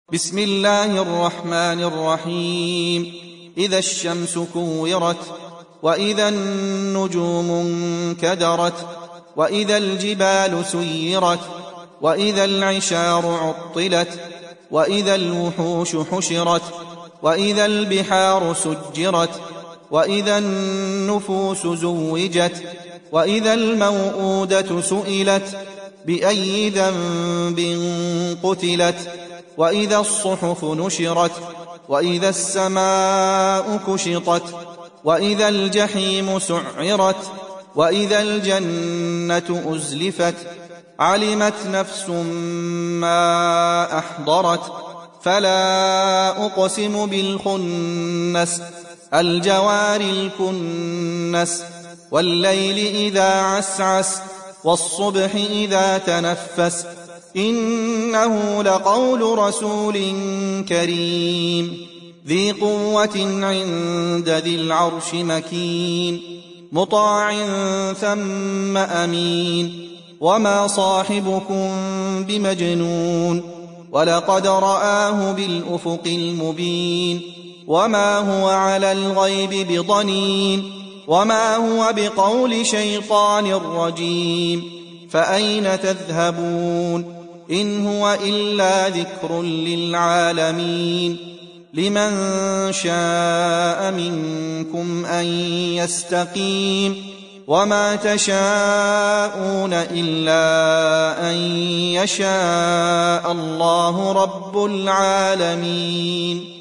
بسم الله الرحمن الرحيم. إذا الشمس كورت، وإذا النجوم انكدرت، وإذا الجبال سيرت، وإذا العشار عطلت، وإذا الوحوش حشرت، وإذا البحار سجرت، وإذا النفوس زوجت، وإذا الموءودة سئلت بأي ذنب قتلت، وإذا الصحف نشرت، وإذا السماء كشطت، وإذا الجحيم سعرت، وإذا الجنة أزلفت، علمت نفس ما أحضرت. فلا أقسم بالخنس، الجوار الكنس، والليل إذا عسعس، والصبح إذا تنفس، إنه لقول رسول كريم ذي قوة عند ذي العرش مكين، مطاع ثم أمين. وما صاحبكم بمجنون، ولقد رآه بالأفق المبين. وما هو على الغيب بضنين، وما هو بقول شيطان رجيم. فأين تذهبون؟ إن هو إلا ذكر للعالمين. لمن شاء منكم أن يستقيم، وما تشاءون إلا أن يشاء الله رب العالمين.